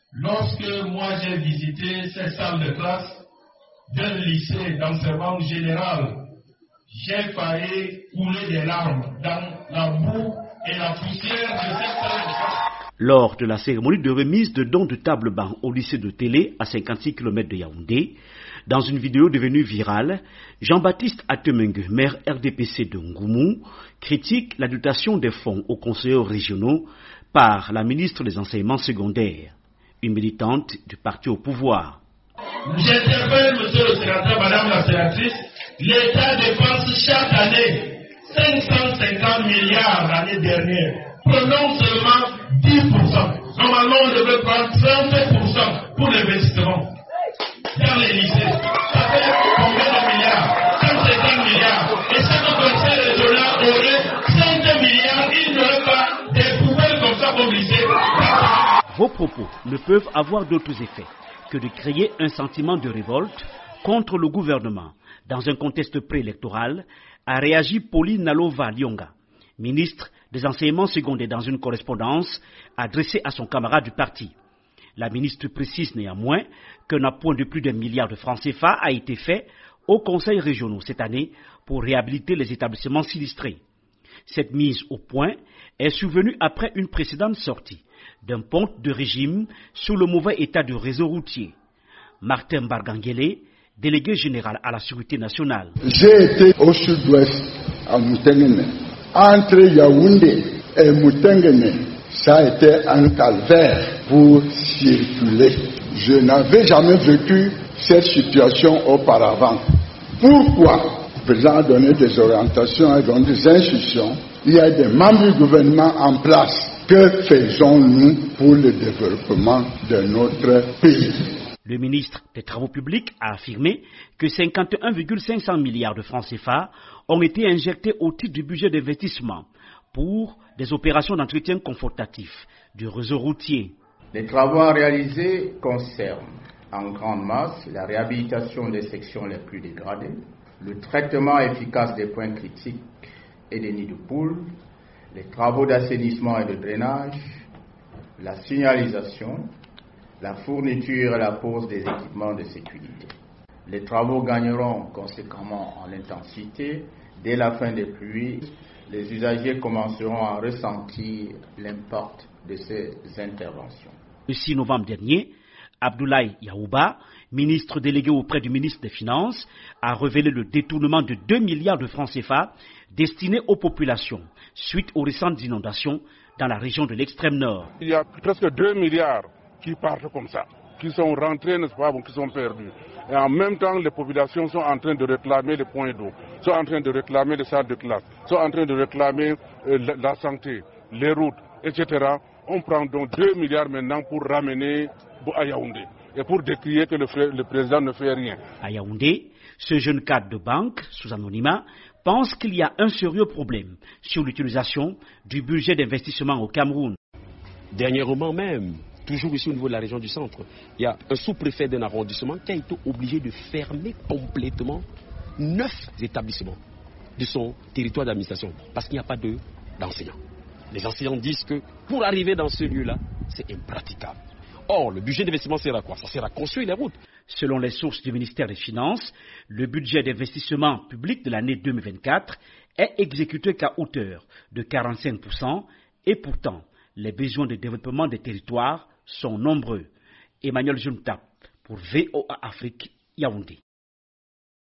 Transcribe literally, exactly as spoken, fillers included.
Lorsque moi j'ai visité ces salles de classe d'un lycée d'enseignement général, j'ai failli couler des larmes dans la boue et la poussière de cette salle de classe. Lors de la cérémonie de remise de dons de table-banc au lycée de Télé, à cinquante-six kilomètres de Yaoundé, dans une vidéo devenue virale, Jean-Baptiste Atemengue, maire R D P C de Ngoumou, critique la dotation des fonds aux conseillers régionaux par la ministre des Enseignements secondaires, une militante du parti au pouvoir. J'interpelle, monsieur le sénateur, madame la sénatrice, l'État dépense chaque année cinq cent cinquante milliards l'année dernière. Prenons seulement dix pour cent. Normalement, on devait prendre trente pour cent pour l'investissement dans les lycées. Ça fait combien de milliards? cent cinquante milliards. Et chaque conseil régional aurait cinq milliards. Il n'aurait pas des poubelles comme ça comme lycée. Vos propos ne peuvent avoir d'autres effets que de créer un sentiment de révolte contre le gouvernement. Dans un contexte préélectoral, a réagi Pauline Nalova Lyonga, ministre des Enseignements secondaires, dans une correspondance adressée à son camarade du parti. La ministre précise néanmoins qu'un apport de plus d'un milliard de francs C F A a été fait aux conseils régionaux cette année pour réhabiliter les établissements sinistrés. Cette mise au point est survenue après une précédente sortie d'un ponte de régime sur le mauvais état du réseau routier. Martin Barganguele, délégué général à la sécurité nationale. J'ai été au sud-ouest, à Moutenguene. Entre Yaoundé et Moutenguene, ça a été un calvaire pour circuler. Je n'avais jamais vécu cette situation auparavant. Pourquoi? Le président a donné des orientations et donné des instructions. Il y a des membres du gouvernement en place. Que faisons-nous pour le développement de notre pays? Le ministre des Travaux publics a affirmé que cinquante et un virgule cinq cents milliards de francs C F A ont été injectés au titre du budget d'investissement pour des opérations d'entretien confortatif du réseau routier. Les travaux à réaliser concernent en grande masse la réhabilitation des sections les plus dégradées, le traitement efficace des points critiques et des nids de poules, les travaux d'assainissement et de drainage, la signalisation, la fourniture et la pose des équipements de sécurité. Les travaux gagneront conséquemment en intensité. Dès la fin des pluies, les usagers commenceront à ressentir l'impact de ces interventions. Le six novembre dernier, Abdoulaye Yaouba, ministre délégué auprès du ministre des Finances, a révélé le détournement de deux milliards de francs C F A destinés aux populations suite aux récentes inondations dans la région de l'extrême nord. Il y a presque deux milliards qui partent comme ça, qui sont rentrés, n'est-ce pas, qui sont perdus. Et en même temps, les populations sont en train de réclamer les points d'eau, sont en train de réclamer les salles de classe, sont en train de réclamer euh, la, la santé, les routes, et cetera. On prend donc deux milliards maintenant pour ramener à Yaoundé et pour décrier que le, le président ne fait rien. À Yaoundé, ce jeune cadre de banque, sous anonymat, pense qu'il y a un sérieux problème sur l'utilisation du budget d'investissement au Cameroun. Dernièrement même, toujours ici au niveau de la région du centre, il y a un sous-préfet d'un arrondissement qui a été obligé de fermer complètement neuf établissements de son territoire d'administration parce qu'il n'y a pas d'enseignants. Les enseignants disent que pour arriver dans ce lieu-là, c'est impraticable. Or, le budget d'investissement sert à quoi? Ça sert à construire les routes. Selon les sources du ministère des Finances, le budget d'investissement public de l'année deux mille vingt-quatre est exécuté qu'à hauteur de quarante-cinq pour cent et pourtant, les besoins de développement des territoires sont nombreux. Emmanuel Juntap pour V O A Afrique, Yaoundé.